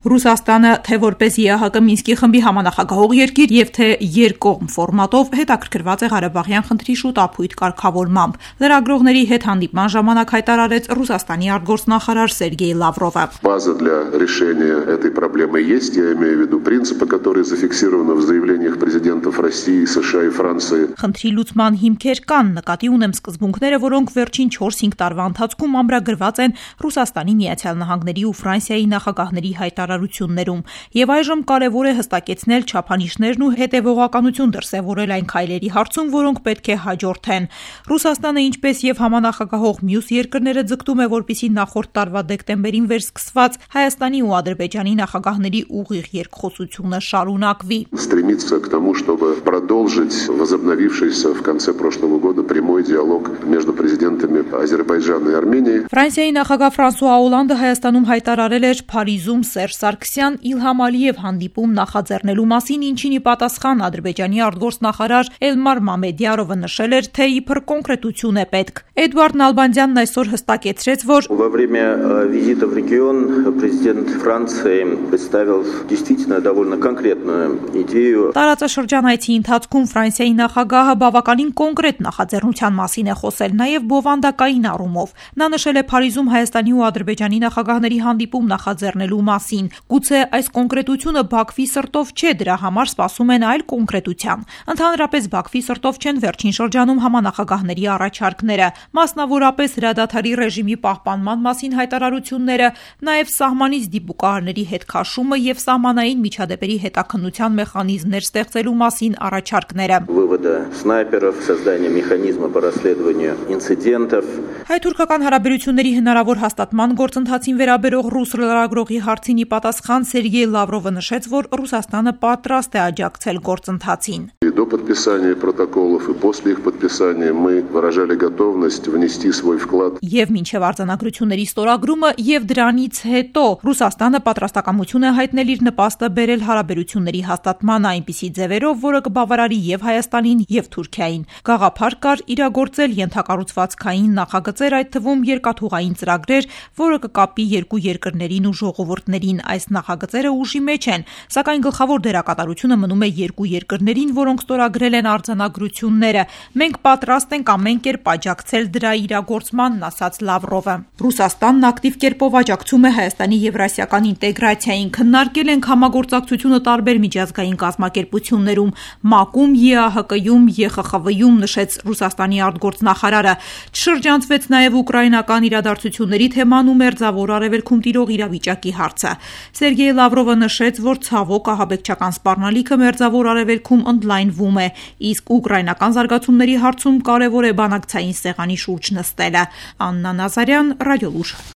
Ռուսաստանը թե որպես ԵԱՀԿ Մինսկի խմբի համանախագահող երկիր եւ թե երկկողմ ֆորմատով հետաքրքրված է Ղարաբաղյան խնդրի շուտ ապույտ կարգավորմամբ։ Լրագրողների հետ հանդիպման ժամանակ հայտարարեց Ռուսաստանի արտգործնախարար Սերգեյ Լավրովը։ База для решения этой проблемы есть, я имею в виду принципы, которые зафиксированы в заявлениях президентов России, США и Франции. Խնդրի լուծման հիմքեր կան, նկատի ունեմ սկզբունքները, որոնք վերջին 4-5 տարվա ընթացքում ամրագրված են Ռուսաստանի Միացյալ Նահանգների ու Ֆրանսիայի նախագահների հայտարարություններում, եւ այժմ կարեւոր է հստակեցնել չափանիշներն ու հետեւողականություն դրսեւորել այն քայլերի հարցում, որոնք պետք է հաջորդեն։ Ռուսաստանը, ինչպես եւ համանախագահող մյուս երկրները, ձգտում է, որպեսզի նախորդ տարվա դեկտեմբերին վերսկսված Հայաստանի ու Ադրբեջանի նախագահների ուղիղ երկխոսությունը շարունակվի։ Стремится к тому, чтобы продолжить возобновившийся в конце прошлого года прямой диалог между президентами Азербайджана и Армении. Ֆրանսիայի նախագահ Ֆրանսուଆ Օլանդը Հայաստանում հայտարարել էր Փարիզում Սերժ Սարգսյան Իլհամ Ալիև հանդիպում նախաձեռնելու մասին, ինչին ի պատասխան Ադրբեջանի արտգործնախարար Էլմար Մամեդյարովը նշել էր, թե իբր կոնկրետություն է պետք։ Էդուարդ Նալբանդյանն այսօր հստակեցրեց, որ во время визита в регион президент Франции представил действительно довольно конкретную идею. Տարածաշրջանայցի ընթացքում Ֆրանսիայի նախագահը բավականին կոնկրետ նախաձեռնության մասին է խոսել, նաև բովանդակային առումով։ Նա նշել է Փարիզում Հայաստանի ու Ադրբեջանի նախագահների հանդիպում նախաձեռնելու մասին։ Գուցե այս կոնկրետությունը Բաքվի սրտով չէ, դրա համար սպասում են այլ կոնկրետության։ Ընդհանրապես Բաքվի սրտով չեն վերջին շրջանում համանախագահների առաջարկները, մասնավորապես հրադադարի ռեժիմի պահպանման մասին հայտարարությունները, նաև սահմանից դիպուկահարների հետ քաշումը եւ սահմանային միջադեպերի հետաքննության մեխանիզմներ ստեղծելու մասին առաջարկները։ Вывода снайперов, создание механизма по расследованию инцидентов. Հայ-թուրքական հարաբերությունների հնարավոր հաստատման գործընթացին վերաբերող ռուս լրագրողի հարցին ի պատասխան Սերգեյ Լավրովը նշեց, որ Ռուսաստանը պատրաստ է աջակցել գործընթացին։ До подписания протоколов и после их подписания мы выражали готовность внести свой вклад. Եվ մինչև արձանագրությունների ստորագրումը եւ դրանից հետո Ռուսաստանը պատրաստակամություն է հայտնել իր նպաստը բերել հարաբերությունների հաստատման այնպիսի ձևերով, որը կբավարարի եւ Հայաստանին եւ Թուրքիային։ Գաղափար կար իրագործել ենթակառուցվածքային նախագծեր, այդ թվում երկաթուղային ծրագրեր, որը կկապի երկու երկրներին ու ժողովուրդներին։ Այս նախագծերը ուժի մեջ են, սակայն գլխավոր դերակատարությունը մնում է երկու երկրներին, որոնք ստորագրել են արձանագրությունները։ Մենք պատրաստ ենք ամեն կերպ աջակցել դրա իրագործմանն, ասաց Լավրովը։ Ռուսաստանն ակտիվ կերպով աջակցում է Հայաստանի եվրասիական ինտեգրացիային։ Քննարկել ենք համագործակցությունը տարբեր միջազգային կազմակերպություններում, ՄԱԿ-ում, ԵԱՀԿ-ում, ԵԽԽՎ-ում, նշեց Ռուսաստանի արտգործնախարարը։ Չշրջանցվեց նաև ուկրաինական իրադարձությունների թեման ու Մերձավոր Արևելքում տիրող իրավիճակի հարցը։ Սերգեյ Լավրովը նշեց, որ ցավոք ահաբեկչական սպառնալիքը Մերձավոր Արևելքում ընդլայնվում է, իսկ ուկրաինական զարգացումների հարցում կարևոր է բանակցային սեղանի շուրջ նստելը։ Աննա Նազարյան, Ռադիոլուր։